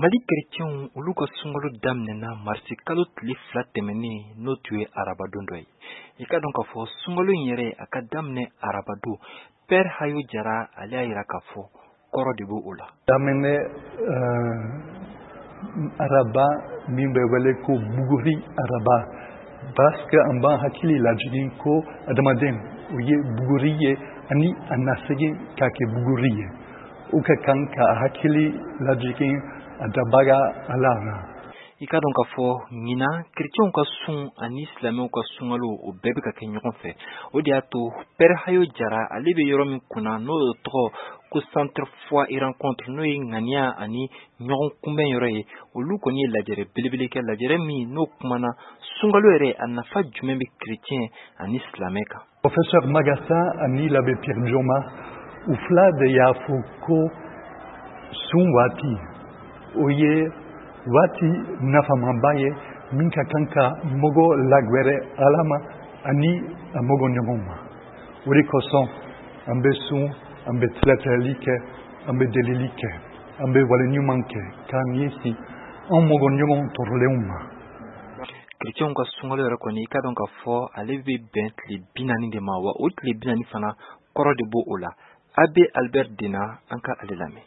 Mali chrétien olu ka sunkalo daminɛna marisi kalo tile 2 tɛmɛnen n'o tun ye arabadon dɔ ye. I ka dɔn k'a fɔ sunkalo in yɛrɛ a ka daminɛ arabadon Père Hayo Jara ale y'a yira k'a fɔ kɔrɔ de b'o la. Daminɛ araba min bɛ wele ko buguri araba parce que an b'an hakili lajigin ko adamaden o ye buguri ye ani a na segin k'a kɛ buguri ye. U ka kan ka hakili lajigin a dabaga Ala na. I ka dɔn k'a fɔ ɲina chrétienw ka sun ani silamɛw ka sunkalo o bɛɛ bɛ ka kɛ ɲɔgɔn fɛ. O de y'a to Père Hayo Jara ale bɛ yɔrɔ min kunna n'o ye tɔgɔ ko Centre foi et rencontre n'o ye ŋaniya ani ɲɔgɔn kunbɛn yɔrɔ ye. Olu kɔni ye lajɛrɛ belebele kɛ lajɛrɛ min n'o kumana sunkalo yɛrɛ a nafa jumɛn bɛ chrétien ani silamɛ kan. Professeur Magassa ani l'abbé Pierre Joma u fila de y'a fɔ ko sun waati o ye waati nafamaba ye min ka kan ka mɔgɔ lagwɛrɛ Ala ma ani a mɔgɔ ɲɔgɔn ma. O de kosɔn an bɛ sun, an bɛ tilatilali kɛ, an bɛ delili kɛ, an bɛ waleɲuman kɛ k'an ɲɛsin an mɔgɔ ɲɔgɔn tɔɔrɔlenw ma. Chrétienw ka sunkalo yɛrɛ kɔni i ka dɔn k'a fɔ ale bɛ bɛn tile 40 de ma wa o tile 40 fana kɔrɔ de b'o la. Abbé Albert Dena an ka ale lamɛn.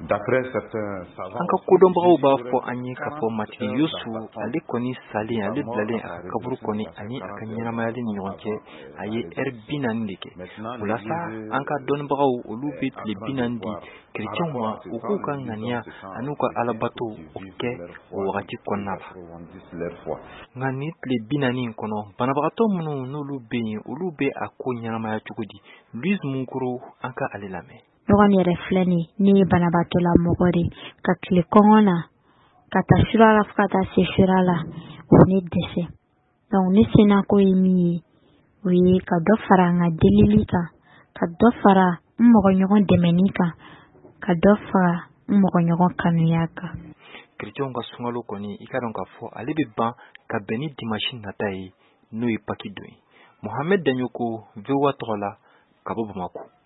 An ka kodɔnbagaw b'a fɔ an ye k'a fɔ matigi Yosu ale kɔni salen ale bilalen a ka kaburu kɔni ani a ka ɲɛnamayali ni ɲɔgɔn cɛ a ye heure 40 de kɛ. O la sa an ka dɔnnibagaw olu bɛ tile 40 di chrétienw ma u k'u ka ŋaniya ani u ka alabato o kɛ o wagati kɔnɔna la. Nka ni tile 40 in kɔnɔ banabagatɔ minnu n'olu bɛ yen olu bɛ a ko ɲɛnamaya cogo di? Louise Munkuru an ka ale lamɛn. Ɲɔgɔn yɛrɛ filɛ nin ne ye banabaatɔ la mɔgɔ de ka tile kɔngɔ na ka taa sura la fo ka taa se sura la o ne dɛsɛ. Donc ne sennako ye min ye o ye ka dɔ fara an ka delili kan ka dɔ fara n mɔgɔ ɲɔgɔn dɛmɛni kan ka dɔ fara n mɔgɔ ɲɔgɔn kanuya kan. Chrétienw ka sunkalo kɔni i ka dɔn k'a fɔ ale bɛ ban ka bɛn ni dimanche nata ye n'o ye Paki don ye. Mohamed Danyoko VOA tɔgɔ la ka bɔ Bamako.